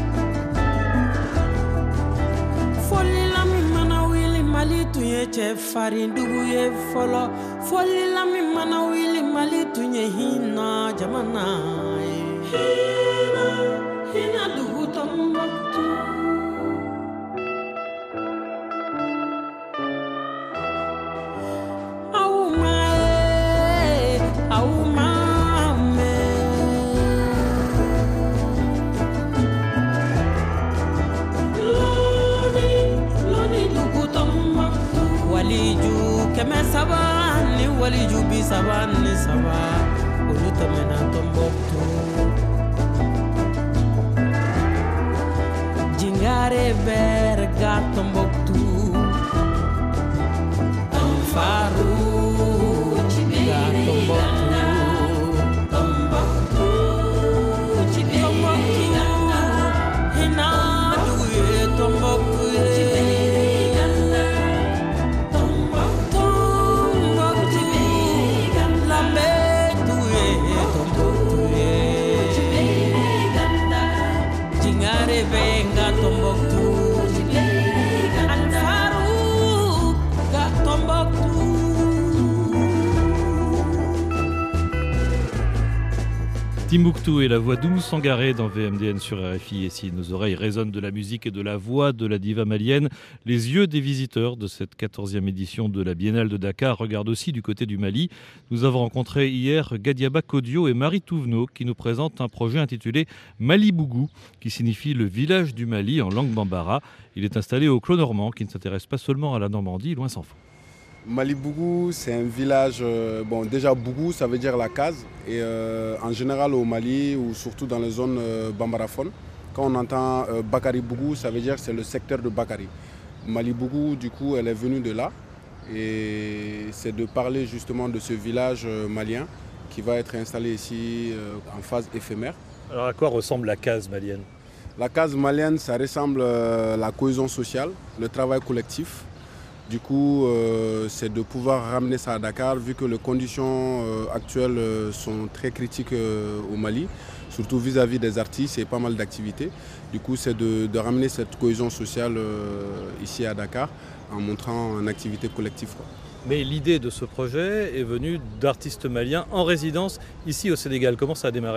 foli la mi mana wili mali tuye chef farin dugu ye fɔlɔ fɔli la min mana wili mali tun ye hina jamana ye hina dugu Tombouctou. Kɛmɛ saba ni waliju bi saba ni saba olu tɛmɛna Tombouctou. Jingare berga Tombouctou. Faru ga Tombouctou. Hina dugu ye Tombouctou ye. Venga Tombouctou, Al-Farouk ga Tombouctou. Timbuktu et la voix d'Oumou Sangaré dans VMDN sur RFI. Et si nos oreilles résonnent de la musique et de la voix de la diva malienne, les yeux des visiteurs de cette 14e édition de la Biennale de Dakar regardent aussi du côté du Mali. Nous avons rencontré hier Gadiaba Kodio et Marie Touvenot qui nous présentent un projet intitulé Mali Bougou, qui signifie le village du Mali en langue bambara. Il est installé au Clos Normand, qui ne s'intéresse pas seulement à la Normandie, loin s'en faut. Mali Bougou, c'est un village, déjà Bougou, ça veut dire la case. Et en général au Mali, ou surtout dans les zones bambaraphones, quand on entend Bakari Bougou, ça veut dire que c'est le secteur de Bakari. Mali Bougou, du coup, elle est venue de là. Et c'est de parler justement de ce village malien qui va être installé ici en phase éphémère. Alors à quoi ressemble la case malienne ? La case malienne, ça ressemble à la cohésion sociale, le travail collectif. Du coup, c'est de pouvoir ramener ça à Dakar, vu que les conditions actuelles sont très critiques au Mali, surtout vis-à-vis des artistes et pas mal d'activités. Du coup, c'est de ramener cette cohésion sociale ici à Dakar en montrant une activité collective, quoi. Mais l'idée de ce projet est venue d'artistes maliens en résidence ici au Sénégal. Comment ça a démarré ?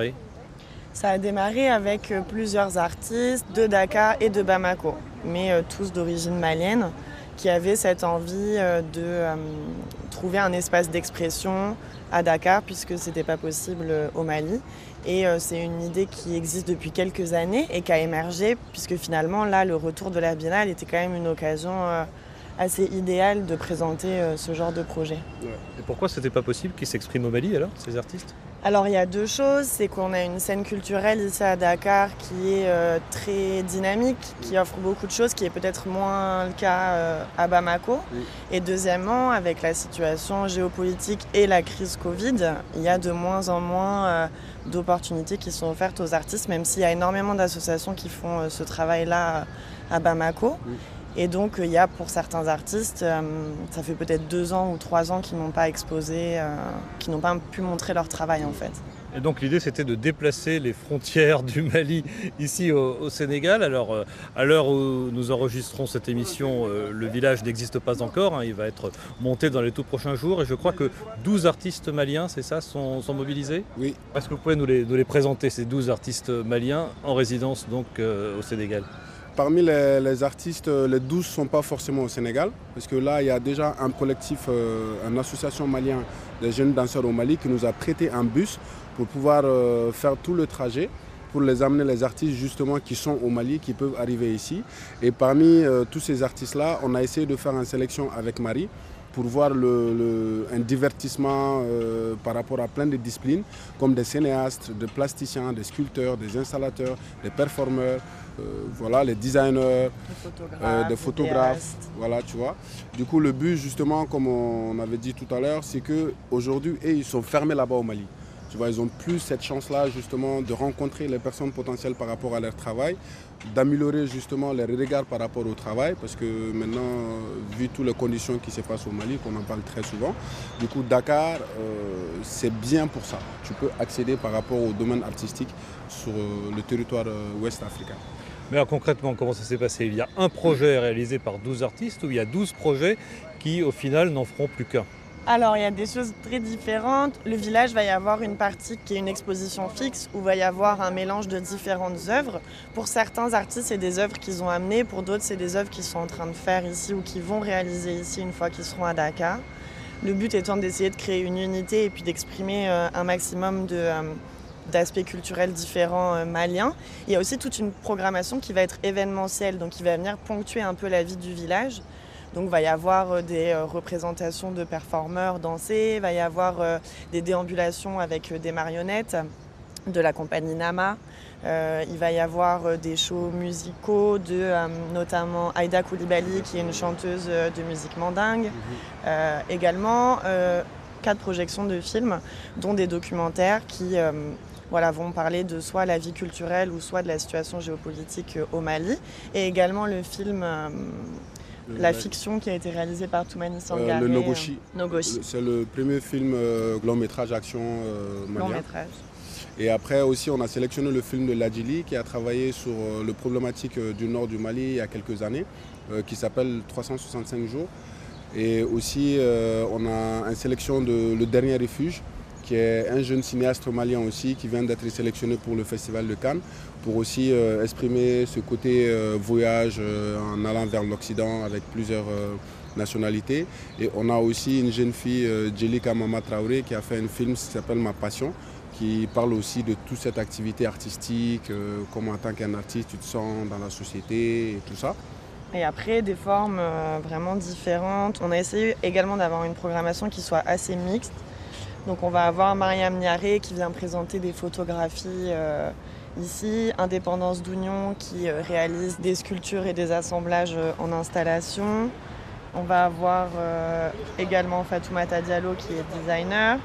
Ça a démarré avec plusieurs artistes de Dakar et de Bamako, mais tous d'origine malienne, qui avaient cette envie de trouver un espace d'expression à Dakar, puisque ce n'était pas possible au Mali. Et c'est une idée qui existe depuis quelques années et qui a émergé, puisque finalement, là, le retour de la Biennale était quand même une occasion assez idéale de présenter ce genre de projet. Et pourquoi ce n'était pas possible qu'ils s'expriment au Mali, alors, ces artistes ? Alors il y a deux choses, c'est qu'on a une scène culturelle ici à Dakar qui est très dynamique, qui offre beaucoup de choses, qui est peut-être moins le cas à Bamako. Oui. Et deuxièmement, avec la situation géopolitique et la crise Covid, il y a de moins en moins d'opportunités qui sont offertes aux artistes, même s'il y a énormément d'associations qui font ce travail-là à Bamako. Oui. Et donc il y a pour certains artistes, ça fait peut-être 2 ans ou 3 ans qu'ils n'ont pas exposé, qui n'ont pas pu montrer leur travail en fait. Et donc l'idée c'était de déplacer les frontières du Mali ici au Sénégal. Alors à l'heure où nous enregistrons cette émission, le village n'existe pas encore, hein, il va être monté dans les tout prochains jours. Et je crois que 12 artistes maliens, c'est ça, sont mobilisés ? Oui. Est-ce que vous pouvez nous les présenter, ces 12 artistes maliens en résidence donc au Sénégal ? Parmi les artistes, les 12 ne sont pas forcément au Sénégal, parce que là, il y a déjà un collectif, une association malienne des jeunes danseurs au Mali qui nous a prêté un bus pour pouvoir faire tout le trajet, pour les amener les artistes justement qui sont au Mali, qui peuvent arriver ici. Et parmi tous ces artistes-là, on a essayé de faire une sélection avec Marie pour voir un divertissement par rapport à plein de disciplines, comme des cinéastes, des plasticiens, des sculpteurs, des installateurs, des performeurs, voilà, les designers, des photographes, voilà, tu vois. Du coup, le but, justement, comme on avait dit tout à l'heure, c'est qu'aujourd'hui, ils sont fermés là-bas au Mali. Tu vois, ils n'ont plus cette chance-là, justement, de rencontrer les personnes potentielles par rapport à leur travail, d'améliorer, justement, les regards par rapport au travail, parce que maintenant, vu toutes les conditions qui se passent au Mali, qu'on en parle très souvent, du coup, Dakar, c'est bien pour ça. Tu peux accéder par rapport au domaine artistique sur le territoire ouest africain. Mais alors, concrètement, comment ça s'est passé ? Il y a un projet réalisé par 12 artistes ou il y a 12 projets qui, au final, n'en feront plus qu'un? Alors, il y a des choses très différentes. Le village va y avoir une partie qui est une exposition fixe où va y avoir un mélange de différentes œuvres. Pour certains artistes, c'est des œuvres qu'ils ont amenées. Pour d'autres, c'est des œuvres qu'ils sont en train de faire ici ou qu'ils vont réaliser ici une fois qu'ils seront à Dakar. Le but étant d'essayer de créer une unité et puis d'exprimer un maximum d'aspects culturels différents maliens. Il y a aussi toute une programmation qui va être événementielle, donc qui va venir ponctuer un peu la vie du village. Donc il va y avoir des représentations de performeurs danser, il va y avoir des déambulations avec des marionnettes de la compagnie Nama. Il va y avoir des shows musicaux de notamment Aïda Koulibaly qui est une chanteuse de musique mandingue. Également 4 projections de films dont des documentaires qui vont parler de soit la vie culturelle ou soit de la situation géopolitique au Mali. Et également le film... la fiction qui a été réalisée par Toumani Sangaré. Le Nogoshi. Nogoshi. C'est le premier film long métrage action malien. Long métrage. Et après aussi, on a sélectionné le film de Ladjili qui a travaillé sur le problématique du nord du Mali il y a quelques années, qui s'appelle 365 jours. Et aussi, on a une sélection de Le Dernier Refuge, qui est un jeune cinéaste malien aussi, qui vient d'être sélectionné pour le Festival de Cannes, pour aussi exprimer ce côté voyage en allant vers l'Occident avec plusieurs nationalités. Et on a aussi une jeune fille, Djelika Mama Traoré, qui a fait un film qui s'appelle Ma Passion, qui parle aussi de toute cette activité artistique, comment en tant qu'artiste tu te sens dans la société et tout ça. Et après, des formes vraiment différentes. On a essayé également d'avoir une programmation qui soit assez mixte. Donc on va avoir Mariam Niaré qui vient présenter des photographies ici, Indépendance d'Oignon qui réalise des sculptures et des assemblages en installation. On va avoir également Fatoumata Diallo qui est designer.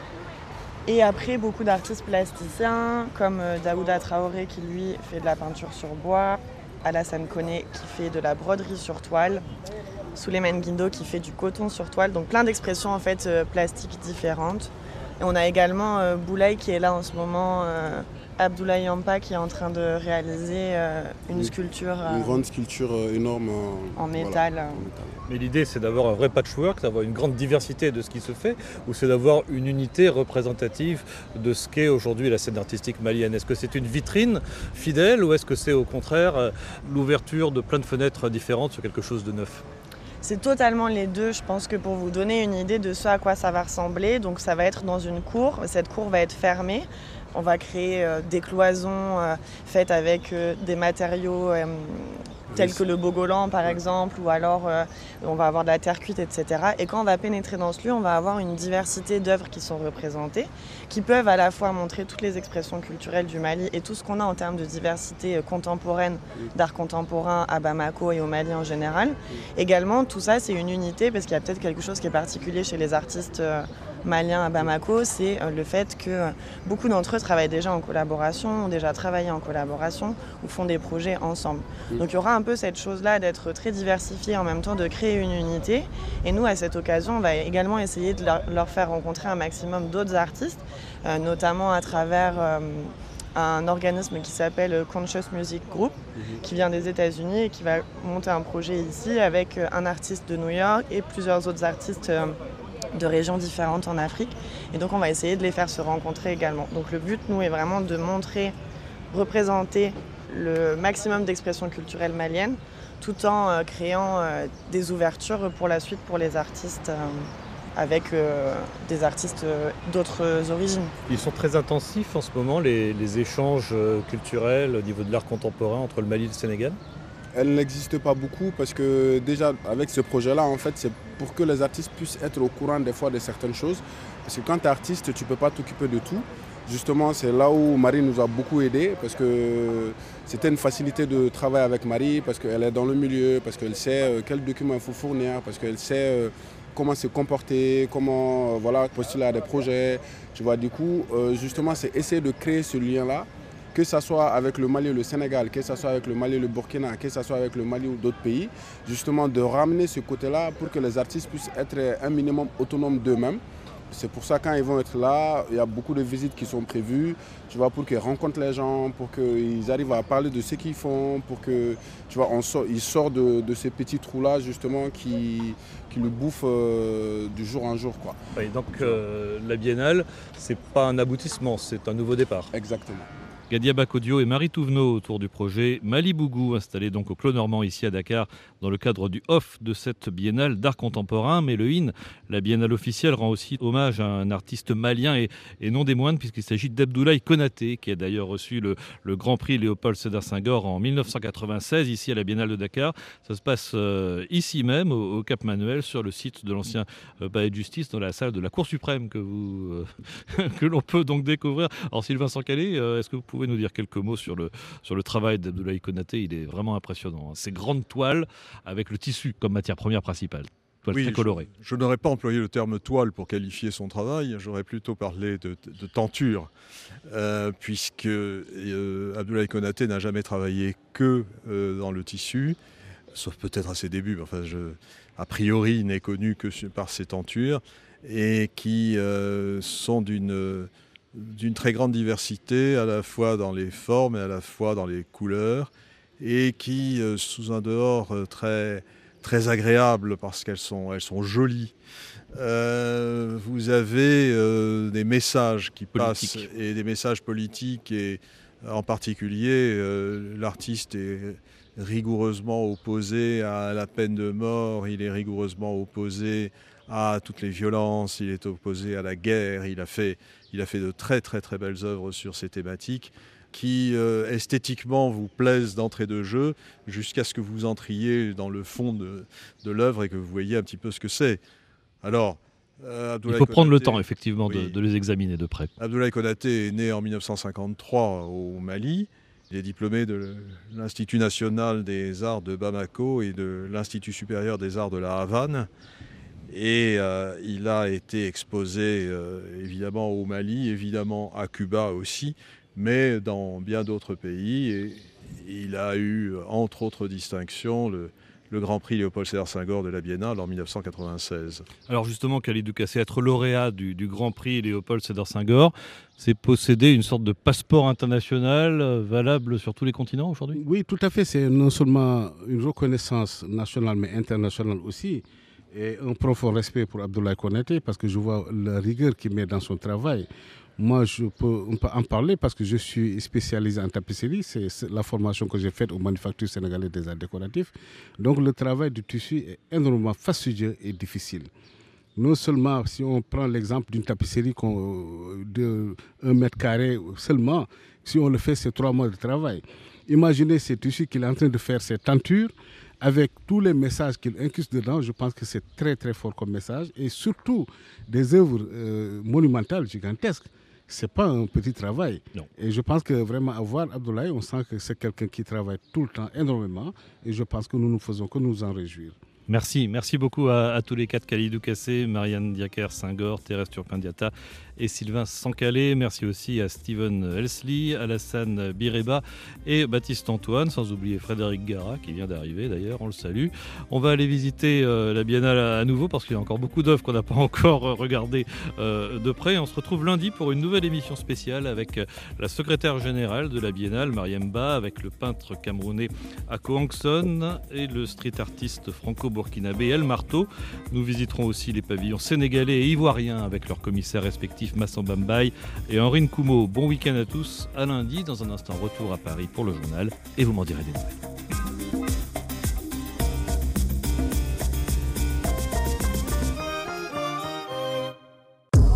Et après, beaucoup d'artistes plasticiens comme Daouda Traoré qui lui fait de la peinture sur bois, Alassane Koné qui fait de la broderie sur toile, Souleymane Guindo qui fait du coton sur toile, donc plein d'expressions en fait plastiques différentes. Et on a également Boulaye qui est là en ce moment, Abdoulaye Yampa qui est en train de réaliser une sculpture. Une grande sculpture énorme en métal. Voilà, Mais l'idée, c'est d'avoir un vrai patchwork, d'avoir une grande diversité de ce qui se fait, ou c'est d'avoir une unité représentative de ce qu'est aujourd'hui la scène artistique malienne? Est-ce que c'est une vitrine fidèle ou est-ce que c'est au contraire l'ouverture de plein de fenêtres différentes sur quelque chose de neuf? C'est totalement les deux. Je pense que pour vous donner une idée de ce à quoi ça va ressembler, donc ça va être dans une cour. Cette cour va être fermée. On va créer des cloisons faites avec des matériaux tels que le bogolan par exemple, ou alors on va avoir de la terre cuite, etc. Et quand on va pénétrer dans ce lieu, on va avoir une diversité d'œuvres qui sont représentées, qui peuvent à la fois montrer toutes les expressions culturelles du Mali et tout ce qu'on a en termes de diversité contemporaine, d'art contemporain à Bamako et au Mali en général. Également, tout ça, c'est une unité, parce qu'il y a peut-être quelque chose qui est particulier chez les artistes maliens à Bamako, c'est le fait que beaucoup d'entre eux travaillent déjà en collaboration, ont déjà travaillé en collaboration ou font des projets ensemble. Donc il y aura un peu cette chose-là d'être très diversifié, en même temps de créer une unité. Et nous, à cette occasion, on va également essayer de leur faire rencontrer un maximum d'autres artistes, notamment à travers un organisme qui s'appelle Conscious Music Group, qui vient des États-Unis et qui va monter un projet ici avec un artiste de New York et plusieurs autres artistes de régions différentes en Afrique. Et donc on va essayer de les faire se rencontrer également. Donc le but, nous, est vraiment de montrer, représenter le maximum d'expressions culturelles maliennes, tout en créant des ouvertures pour la suite pour les artistes avec des artistes d'autres origines. Ils sont très intensifs en ce moment, les échanges culturels au niveau de l'art contemporain entre le Mali et le Sénégal? Elle n'existe pas beaucoup parce que déjà avec ce projet-là, en fait, c'est pour que les artistes puissent être au courant des fois de certaines choses. Parce que quand tu es artiste, tu ne peux pas t'occuper de tout. Justement, c'est là où Marie nous a beaucoup aidés parce que c'était une facilité de travail avec Marie parce qu'elle est dans le milieu, parce qu'elle sait quels documents il faut fournir, parce qu'elle sait comment se comporter, comment postuler à des projets. Tu vois, du coup, justement, c'est essayer de créer ce lien-là, que ce soit avec le Mali et le Sénégal, que ce soit avec le Mali et le Burkina, que ce soit avec le Mali ou d'autres pays, justement de ramener ce côté-là pour que les artistes puissent être un minimum autonomes d'eux-mêmes C'est pour ça quand ils vont être là, il y a beaucoup de visites qui sont prévues, tu vois, pour qu'ils rencontrent les gens, pour qu'ils arrivent à parler de ce qu'ils font, pour que, tu vois, ils sortent de ces petits trous-là justement qui le bouffent du jour en jour, quoi. Et donc la Biennale, c'est pas un aboutissement, c'est un nouveau départ. Exactement. Gadia Bakodio et Marie Touvenot autour du projet Malibougou, installé donc au Clos Normand ici à Dakar dans le cadre du off de cette biennale d'art contemporain. Mais le IN, la biennale officielle, rend aussi hommage à un artiste malien et non des moindres, puisqu'il s'agit d'Abdoulaye Konaté, qui a d'ailleurs reçu le Grand Prix Léopold Sédar Senghor en 1996 ici à la Biennale de Dakar. Ça se passe ici même au Cap Manuel, sur le site de l'ancien palais de justice, dans la salle de la Cour suprême que l'on peut donc découvrir. Alors Sylvain Sankhalé, est-ce que vous pouvez nous dire quelques mots sur le travail d'Abdoulaye Konaté? Il est vraiment impressionnant. Ces grandes toiles avec le tissu comme matière première principale. Toile très colorée. Je n'aurais pas employé le terme toile pour qualifier son travail. J'aurais plutôt parlé de tenture, puisque Abdoulaye Konaté n'a jamais travaillé que dans le tissu, sauf peut-être à ses débuts. Enfin, a priori, il n'est connu que par ses tentures, et qui sont d'une très grande diversité, à la fois dans les formes et à la fois dans les couleurs, et qui, sous un dehors très, très agréable, parce qu'elles sont jolies. Vous avez des messages qui passent, et des messages politiques, et en particulier, l'artiste est rigoureusement opposé à la peine de mort, il est rigoureusement opposé à toutes les violences, il est opposé à la guerre, il a fait de très très très belles œuvres sur ces thématiques qui esthétiquement vous plaisent d'entrée de jeu, jusqu'à ce que vous entriez dans le fond de l'œuvre et que vous voyez un petit peu ce que c'est. Alors, il faut prendre le temps effectivement de les examiner de près. Abdoulaye Konaté est né en 1953 au Mali. Il est diplômé de l'Institut national des arts de Bamako et de l'Institut supérieur des arts de la Havane. Et il a été exposé évidemment au Mali, évidemment à Cuba aussi, mais dans bien d'autres pays. Et il a eu, entre autres distinctions, le Grand Prix Léopold Sédar Senghor de la Biennale en 1996. Alors justement, Khalidou Kassé, être lauréat du Grand Prix Léopold Sédar Senghor, c'est posséder une sorte de passeport international valable sur tous les continents aujourd'hui? Oui, tout à fait. C'est non seulement une reconnaissance nationale, mais internationale aussi. Et un profond respect pour Abdoulaye Konaté, parce que je vois la rigueur qu'il met dans son travail. Moi, on peut en parler parce que je suis spécialisé en tapisserie. C'est la formation que j'ai faite aux manufactures sénégalaises des arts décoratifs. Donc, le travail du tissu est énormément fastidieux et difficile. Non seulement, si on prend l'exemple d'une tapisserie de 1 mètre carré seulement, si on le fait, c'est 3 mois de travail. Imaginez ces tissus qu'il est en train de faire, ces tentures, avec tous les messages qu'il incruste dedans. Je pense que c'est très très fort comme message, et surtout des œuvres monumentales, gigantesques. Ce n'est pas un petit travail. Non. Et je pense que vraiment avoir Abdoulaye, on sent que c'est quelqu'un qui travaille tout le temps énormément, et je pense que nous ne faisons que nous en réjouir. Merci beaucoup à tous les quatre, Khalidou Kassé, Marianne Diaker Senghor, Thérèse Turpin-Diatta et Sylvain Sankhalé. Merci aussi à Steven Elsley, Alassane Bireba et Baptiste Antoine, sans oublier Frédéric Gara qui vient d'arriver d'ailleurs, on le salue. On va aller visiter la Biennale à nouveau parce qu'il y a encore beaucoup d'œuvres qu'on n'a pas encore regardées de près. On se retrouve lundi pour une nouvelle émission spéciale avec la secrétaire générale de la Biennale, Mariam Ba, avec le peintre camerounais Ako Ankson et le street artiste franco-burkinabé El Marteau. Nous visiterons aussi les pavillons sénégalais et ivoiriens avec leurs commissaires respectifs Massamba Mbaye et Henri Nkoumo. Bon week-end à tous, à lundi. Dans un instant, retour à Paris pour le journal et vous m'en direz des nouvelles.